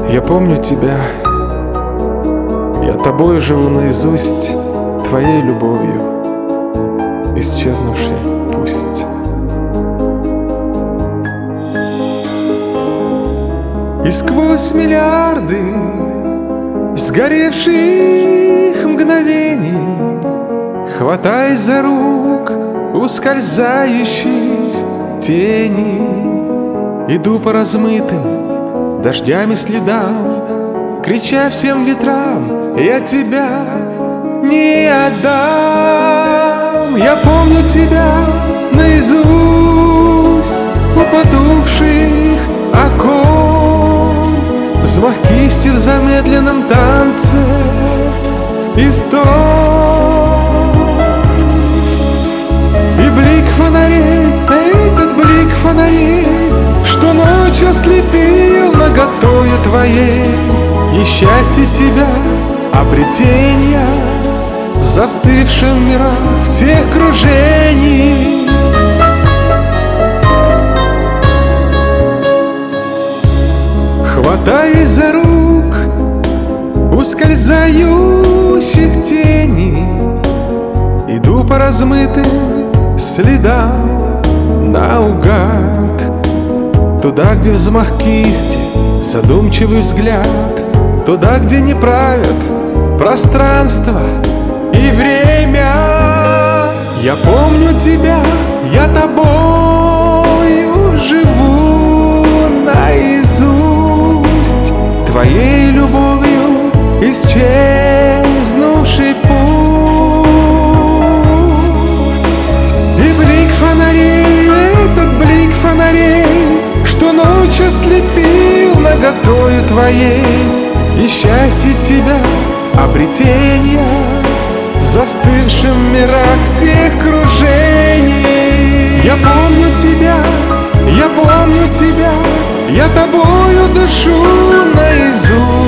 Я помню тебя, я тобою живу наизусть, твоей любовью, исчезнувшей пусть. И сквозь миллиарды сгоревших мгновений, хватаясь за рук ускользающих теней, иду по размытым дождями следам, крича всем ветрам: я тебя не отдам. Я помню тебя наизусть у потухших окон, взмах кисти в замедленном танце и стон, и блик фонарей, этот блик фонарей, что ночь ослепил наготою твоей, и счастье тебя, обретенья в застывшем мирах всех кружений. Хватаясь за рук ускользающих теней, иду по размытым следам наугад, туда, где взмах кисти, задумчивый взгляд, туда, где не правят пространство и время. Я помню тебя, я тобою живу наизусть, твоей любовью исчезнувший пусть. И блик фонарей, этот блик фонарей, что ночь ослепил наготою твоей, и счастье тебя, обретенья в застывшем мирах всех кружений. Я помню тебя, я помню тебя, я тобою дышу наизусть.